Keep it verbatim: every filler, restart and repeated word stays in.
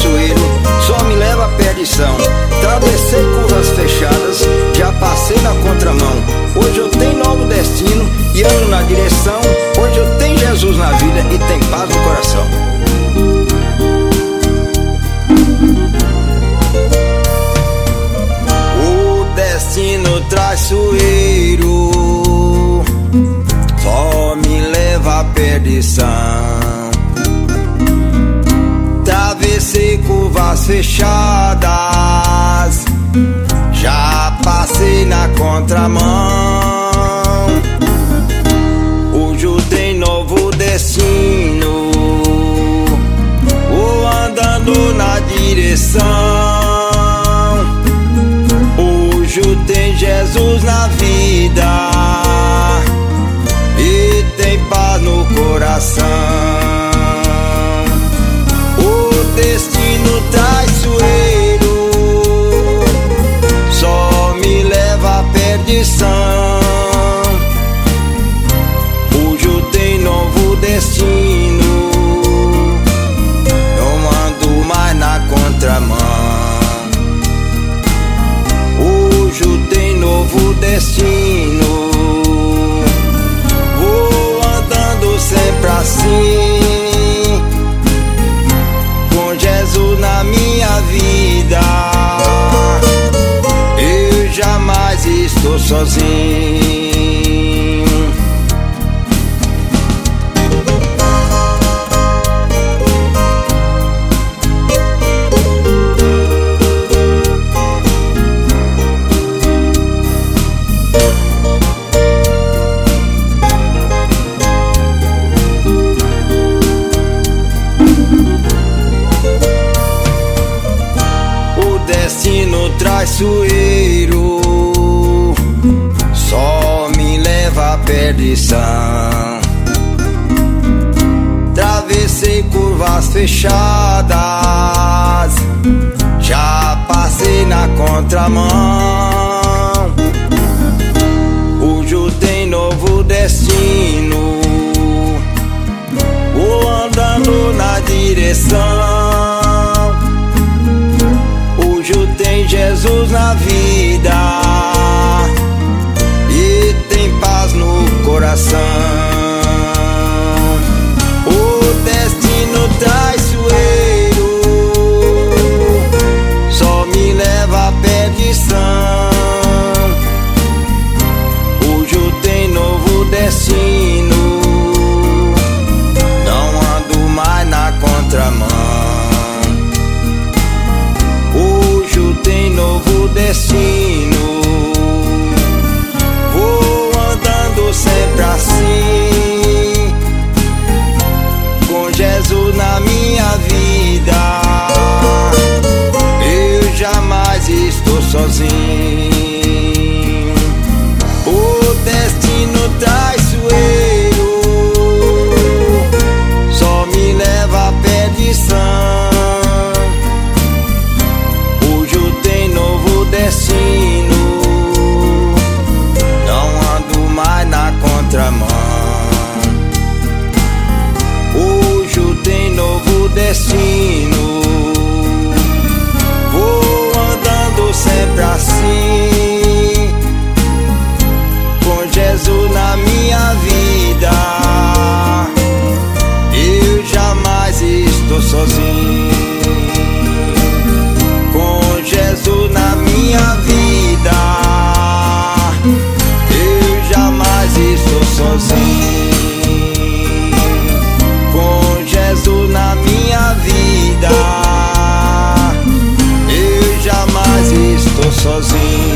traiçoeiro só me leva à perdição. Travessei curvas fechadas, já passei na contramão. Hoje eu tenho novo destino e ando na direção. Hoje eu tenho Jesus na vida e tem paz no coração. O destino traiçoeiro só me leva à perdição. Travessei curvas fechadas, já passei na contramão. Hoje eu tenho novo destino, vou andando na direção. Hoje eu tenho Jesus na vida e tem paz no coração. O destino traiçoeiro só me leva à perdição. Hoje eu tenho novo destino, não ando mais na contramão. Hoje eu tenho novo destino, vou andando sempre assim, com Jesus na minha vida. Eu jamais estou sozinho. Destino traiçoeiro só me leva à perdição. Travessei curvas fechadas, já passei na contramão. Hoje eu tenho novo destino, vou andando na direção. Hoje eu tenho Jesus na vida e tem paz no coração. O destino traiçoeiro só me leva à perdição. Hoje eu tenho novo destino, não ando mais na contramão. Tem novo destino, vou andando sempre assim, com Jesus na minha vida. Eu jamais estou sozinho. O destino traiçoeiro só me leva à perdição. Destino, não ando mais na contramão. Hoje eu tenho novo destino, vou andando sempre assim, com Jesus na minha vida. Eu jamais estou sozinho. Jesus na minha vida, eu jamais estou sozinho. Com Jesus na minha vida, eu jamais estou sozinho.